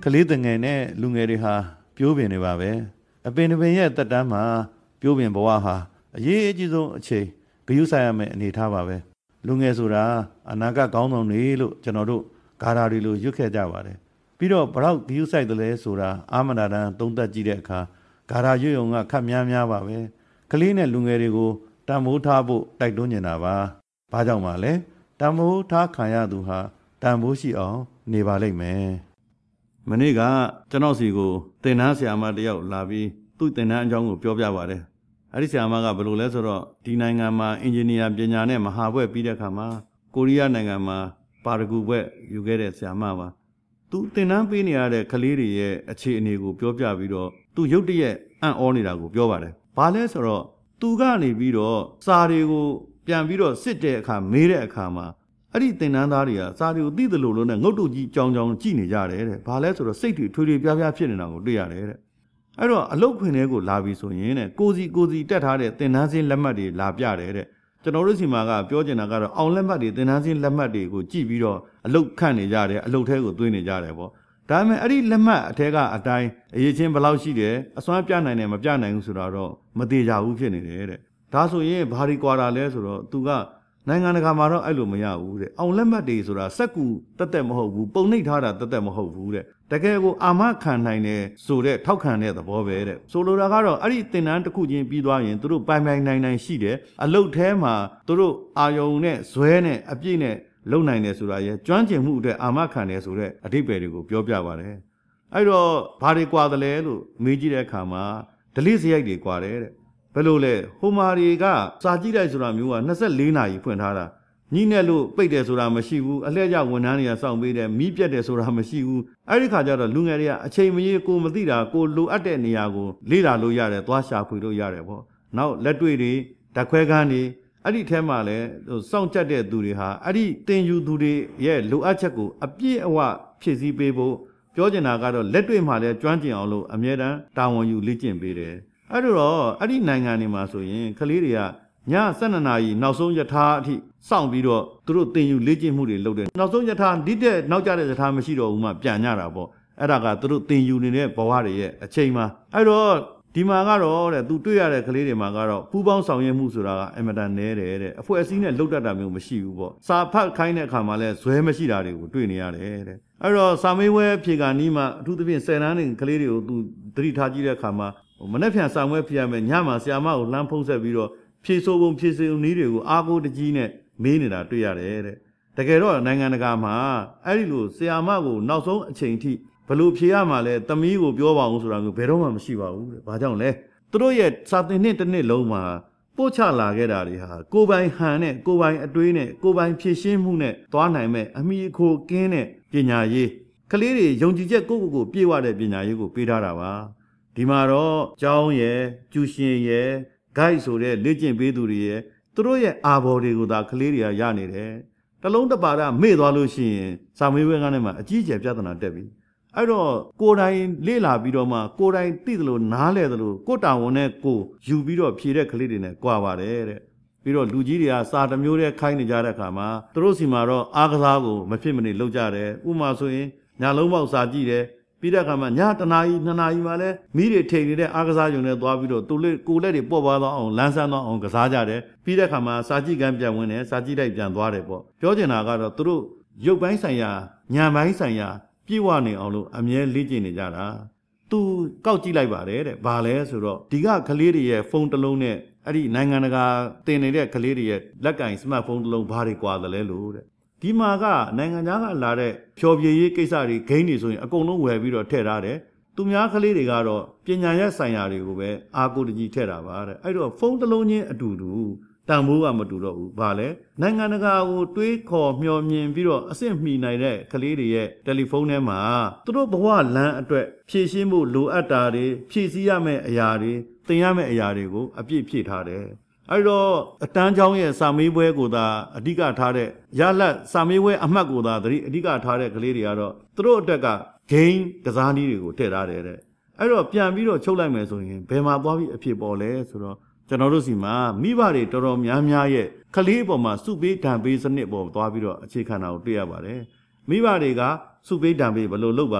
လေးတငယ်နဲ့လူငယ်တွေဟာပြိုးပင်နေပါပဲအပင်ပင်ရဲ့တက်တန်းမှာပြိုးပင်ဘဝဟာအရေးအကြီးဆုံးအချိန်ဂရုစိုက်ရမယ့်အနေထားပါပဲလူငယ်ဆိုတာအနာဂတ်ကောင်းဆောင်တွေလို့ကျွန်တော်တို့ဂါထာတွေလိုရွတ်ခဲ့ကြပါတယ်ပြီးတော့ဘလောက်ဂရုစိုက်တယ်လဲဆိုတာအာမနာတန်သုံးသပ်ကြည့်တဲ့အခါဂါထာရွတ်ရုံကခက်များပါပဲကလေးနဲ့လူငယ်တွေကိုတန်ဖိုးထားဖို့တိုက်တွန်းနေတာပါဘာကြောင့်ပါလဲတန်ဖိုးထားခံရသူဟာတန်ဖိုးရှိအောင်နေပါလိမ့်မယ်မနေ့ကကျွန်တော်စီကိုသင်တန်းဆရာမတယောက်လာပြီးသူ့သင်တန်းအကြောင်းကိုပြောပြပါတယ်အဲ့ဒီဆရာမကဘယ်လိုလဲဆိုတော့ဒီနိုင်ငံမှာအင်ဂျင်နီယာပညာနဲ့မဟာဘွဲ့ပြီးတဲ့အခါမှာကိုရီးယားနိုင်ငံမှာပါရဂူဘွဲ့ယူခဲ့တဲ့ဆရာမပါသူသင်တန်းပေးနေရတဲ့ကလေးတွေရဲ့အခြေအနေကိုပြောပြပြီးတော့သူရုတ်တရက်အံ့ဩနေတာကိုပြောပါတယ်ဘာလဲဆိုတော့သူကနေပြီးတော့စာတွေကိုပြန်ပြီးတော့စစ်တဲ့အခါမေးတဲ့အခါမှာအဲ့ဒီသင်တန်းသားတွေကစာတွေကိုသိသလိုလိုနဲ့ငုတ်တုတ်ကြီးကြောင်ကြောင်ကြည့်နေကြတယ်တဲ့ဘာလဲဆိုတော့စိတ်တွေထွေထွေပြားပြားဖြစ်နေတာကိုတွေ့ရတယ်တဲ့အဲ့တော့အလုတ်ခွင်တွေကိုလာပြီးဆိုရင်တဲ့ကိုစီတက်ထားတဲ့သင်တန်းစင်းလက်မှတ်တွေလာပြတယ်တဲ့ကျွန်တော်တို့စီမှာကပြောချင်တာကတော့အောင်လက်မှတ်တွေသင်တန်းစင်းလက်မှတ်တွေကိုကြည့်ပြီးတော့အလုတ်ခန့်နေကြတယ်အလုတ်ထဲကိုသွင်းနေကြတယ်ပေါ့ဒါပေမဲ့အဲ့ဒီလက်မှတ်အထက်ကအတိုင်းအရေးချင်းဘယ်လောက်ရှိတယ်အစွမ်းပြနိုင်တယ်မပြနိုင်ဘူးဆိုတော့မသေးကြဘူးဖြစ်နေတယ်တဲ့ဒါဆိုရင်ဘာဒီကွာတာလဲဆိုတော့သူကနိုင်ငံတကာမှာတော့အဲ့လိုမရဘူးတဲ့အောင်လက်မှတ်တွေဆိုတာစက်ကူတက်မဟုတ်ဘူးပုံနှိပ်ထားတာတက်မဟုတ်ဘူးတဲ့တကယ်ကိုအာမခံနိုင်တယ်ဆိုတဲ့ထောက်ခံတဲ့သဘောပဲတဲ့ဆိုလိုတာကတော့အဲ့ဒီသင်တန်းတစ်ခုချင်းပြီးသွားရင်သူတို့ပိုင်နိုင်ရှိတယ်အလုတ်ထဲမှာသူတို့အာယုံနဲ့ဇွဲနဲ့အပြည့်နဲ့လုံနိုင်တယ်ဆိုတာရဲ့ကျွမ်းကျင်မှုအတွက်အာမခံတယ်ဆိုတဲ့အဓိပ္ပာယ်တွေကိုပြောပြပါတယ်အဲ့တော့ဘာတွေကွာတယ်လဲလို့မေးကြည့်တဲ့အခါမှာဒလိစရိုက်တွေကွာတယ်တဲ့ဘယ်လိုလဲဟိုမာတွေကစာကြည့်လိုက်ဆိုတာမျိုးက24နာရီဖွင့်ထားတာညှိနဲ့လို့ပိတ်တယ်ဆိုတာမရှိဘူးအလှည့်ကျဝန်ထမ်းတွေကစောင့်ပေးတယ်မီးပြတ်တယ်ဆိုတာမရှိဘူးအဲ့ဒီခါကျတော့လူငယ်တွေကအချိန်မရေကိုမသိတာကိုလိုအပ်တဲ့နေရာကိုလေ့လာလို့ရတယ်သွားရှာဖွေလို့ရတယ်ပေါ့နောက်လက်တွေ့တွေဓာတ်ခွဲခန်းတွေအဲ့ဒီထဲမှာလည်းစောင့်ကြက်တဲ့သူတွေဟာအဲ့ဒီတင်ယူသူတွေရဲ့လိုအပ်ချက်ကိုအပြည့်အဝဖြည့်ဆည်းပေးဖို့ပြောချင်တာကတော့လက်တွေ့မှာလည်းကျွမ်းကျင်အောင်လို့အမြဲတမ်းတာဝန်ယူလေ့ကျင့်ပေးတယ်အဲ့တော့အဲ့ဒီနိုင်ငံတွေမှာဆိုရင်ကလေးတွေကည12နာရီနောက်ဆုံးယထာအထိစောင့်ပြီးတော့သူတို့တင်ယူလေ့ကျင့်မှုတွေလုပ်တယ်နောက်ဆုံးယထာဒီတဲ့နောက်ကျတဲ့ယထာမရှိတော့ဘူးမှပြန်ညတာပေါ့အဲ့ဒါကသူတို့တင်ယူနေတဲ့ဘဝတွေရဲ့အချိန်မှာအဲ့တော့ဒီမှာကတော့တဲ့သူတွေ့ရတဲ့ကလေးတွေမှာကတော့ပူပေါင်းဆောင်ရွက်မှုဆိုတာကအင်မတန်နည်းတယ်တဲ့အဖွဲ့အစည်းနဲ့လှုပ်တတ်တာမျိုးမရှိဘူးပေါ့စာဖတ်ခိုင်းတဲ့အခါမှာလဲဇွဲမရှိတာတွေကိုတွေ့နေရတယ်တဲ့အဲ့တော့စာမေးပွဲဖြေခါနီးမှာအထူးသဖြင့်10တန်းနေကလေးတွေကိုသူသတိထားကြည့်တဲ့အခါမှာမနေ့ပြန်စာမွဲဖြေရမယ်ညမှာဆရာမကိုလှမ်းဖုံးဆက်ပြီးတော့ဖြေဆိုပုံဖြေစုံနည်းတွေကိုအားကိုးတကြီးနဲ့မေးနေတာတွေ့ရတယ်တဲ့တကယ်တော့နိုင်ငံတကာမှာအဲ့ဒီလိုဆရာမကိုနောက်ဆုံးအချိန်ထိဘလို့ဖြေရမှာလဲသမီးကိုပြောပါအောင်ဆိုတာမျိုးဘယ်တော့မှမရှိပါဘူးတဲ့ဘာကြောင့်လဲသူတို့ရဲ့စာသင်နှစ်တစ်နှစ်လုံးမှာပို့ချလာခဲ့တာတွေဟာကိုယ်ပိုင်ဟန်နဲ့ကိုယ်ပိုင်အတွေးနဲ့ကိုယ်ပိုင်ဖြည့်ရှင်းမှုနဲ့သွားနိုင်မဲ့အမိအခိုကင်းတဲ့ပညာရေးကလေးတွေယုံကြည်ချက်ကိုပြေဝတဲ့ပညာရေးကိုပေးထားတာပါဒီမှာတော့ကျောင်းရယ်ကျူရှင်ရယ်ဂိုက်ဆိုတဲ့လေ့ကျင့်ပေးသူတွေရယ်သူတို့ရဲ့အာဘော်တွေကိုသာကလေးတွေကရနေတယ်တလုံးတပါဒမေ့သွားလို့ရှိရင်စာမေးပွဲကနေမှအကြီးကျယ်ပြဿနာတက်ပြီအဲ့တော့ကိုယ်တိုင်လေ့လာပြီးတော့မှကိုယ်တိုင်သိသလိုနားလဲသလိုကိုယ်တာဝန်နဲ့ကိုယူပြီးတော့ဖြေတဲ့ကလေးတွေနဲ့ကြွာပါတယ်တဲ့ပြီးတော့လူကြီးတွေကစာတစ်မျိုးတည်းခိုင်းနေကြတဲ့အခါမှာသူတို့စီမှာတော့အားကစားကိုမဖြစ်မနေလုပ်ကြတယ်ဥပမာဆိုရင်ညလုံးပေါက်စာကြည့်တယ်ပြီးတဲ့အခါမှာည1နာရီ2နာရီမှလည်းမိတွေထိန်နေတဲ့အားကစားရုံနဲ့သွားပြီးတော့ကိုလက်တွေပေါ့ပါသွားအောင်လန်းဆန်းသွားအောင်ကစားကြတယ်ပြီးတဲ့အခါမှာစာကြည့်ကမ်းပြန်ဝင်တယ်စာကြည့်လိုက်ပြန်သွားတယ်ပေါ့ပြောချင်တာကတော့သူတို့ရုပ်ပိုင်းဆိုင်ရာဉာဏ်ပိုင်းဆိုင်ရာပြည့်ဝနေအောင်လို့အမြဲလေ့ကျင့်နေကြတာသူကောက်ကြည့်လိုက်ပါတယ်တဲ့ဘာလဲဆိုတော့ဒီကကလေးတွေရဲ့ဖုန်းတစ်လုံးနဲ့အဲ့ဒီနိုင်ငံတကာတင်နေတဲ့ကလေးတွေရဲ့လက်ကင်စမတ်ဖုန်းတစ်လုံးဘာတွေကွာသလဲလို့တဲ့ဒီမှာကနိုင်ငံခြားကလာတဲ့ဖြော်ပြရေးကိစ္စတွေဂိမ်းတွေဆိုရင်အကုန်လုံးဝယ်ပြီးတော့ထည့်ထားတယ်သူများကလေးတွေကတော့ပညာရပ်ဆိုင်ရာတွေကိုပဲအားကိုးတကြီးထည့်တာပါတဲ့အဲ့တော့ဖုန်းတစ်လုံးချင်းအတူတူတန်ဖိုးကမတူတော့ဘူးဘာလဲနိုင်ငံတကာကိုတွေးခေါ်မျှော်မြင်ပြီးတော့အဆင့်မီနိုင်တဲ့ကလေးတွေရဲ့တယ်လီဖုန်းထဲမှာသူတို့ဘဝလမ်းအတွက်ဖြည့်ရှင်းဖို့လိုအပ်တာတွေဖြည့်ဆည်းရမယ့်အရာတွေသင်ရမယ့်အရာတွေကိုအပြည့်ဖြည့်ထားတယ်အဲ့တော့အတန်းချောင်းရဲ့စာမေးပွဲကိုသာအဓိကထားတဲ့ရလတ်စာမေးပွဲအမှတ်ကိုသာအဓိကထားတဲ့ကလေးတွေကတော့သူတို့အတွက်ကဂိမ်းကစားနည်းတွေကိုထည့်ထားတယ်တဲ့အဲ့တော့ပြန်ပြီးတော့ချုပ်လိုက်မယ်ဆိုရင်ဘယ်မှာသွားပြီးအဖြစ်ပေါ်လဲဆိုတော့ကျွန်တော်တို့စီမှာမိဘတွေတော်တော်များများရဲ့ကလေးပေါ်မှာစုပေးဓာတ်ပေးစနစ်ပေါ်သွားပြီးတော့အခြေခံတာကိုတွေ့ရပါတယ်မိဘတွေကစုပေးဓာတ်ပေးဘယ်လိုလုပ်ပါသလဲ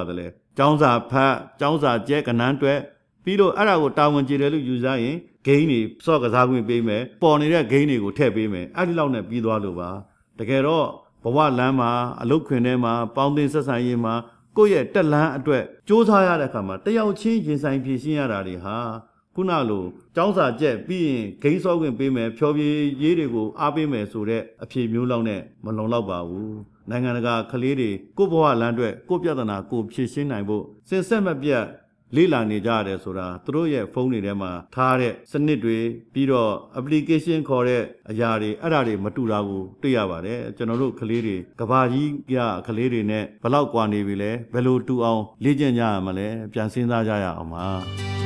ကျောင်းစာဖတ်ကျောင်းစာကျက်ကနန်းတွဲပြီးလို့အဲ့ဒါကိုတာဝန်ကျေတယ်လို့ယူဆရင်ဂိမ်းတွေစော့ကစားခွင့်ပေးမယ်ပေါ်နေတဲ့ဂိမ်းတွေကိုထည့်ပေးမယ်အဲ့ဒီလောက်နဲ့ပြီးသွားလို့ပါတကယ်တော့ဘဝလမ်းမှာအလုတ်ခွင်ထဲမှာပေါင်းသင်းဆက်ဆံရေးမှာကိုယ့်ရဲ့တက်လန်းအတွက်စ조사ရတဲ့အခါမှာတယောက်ချင်းရင်ဆိုင်ဖြည့်ရှင်းရတာတွေဟာခုနလိုကျောင်းစာကျက်ပြီးရင်ဂိမ်းစော့ခွင့်ပေးမယ်ဖြောပြေးရေးတွေကိုအားပေးမယ်ဆိုတဲ့အဖြေမျိုးလောက်နဲ့မလုံလောက်ပါဘူးနိုင်ငံတကာကလေးတွေကိုယ့်ဘဝလမ်းအတွက်ကိုယ့်ပြဿနာကိုဖြည့်ရှင်းနိုင်ဖို့စင်ဆက်မပြတ်လေ့လာနေကြရတယ်ဆိုတာသူတို့ရဲ့ဖုန်းတွေထဲမှာထားတဲ့စနစ်တွေပြီးတော့ application ခေါ်တဲ့အရာတွေအဲ့ဒါတွေမတူတာကိုတွေ့ရပါတယ်ကျွန်တော်တို့ကလေးတွေကဘာကြီးကကလေးတွေနဲ့ဘယ်လောက်ကွာနေပြီလဲဘယ်လိုတူအောင်လေ့ကျင့်ကြရမလဲပြန်စဉ်းစားကြရအောင်ပါ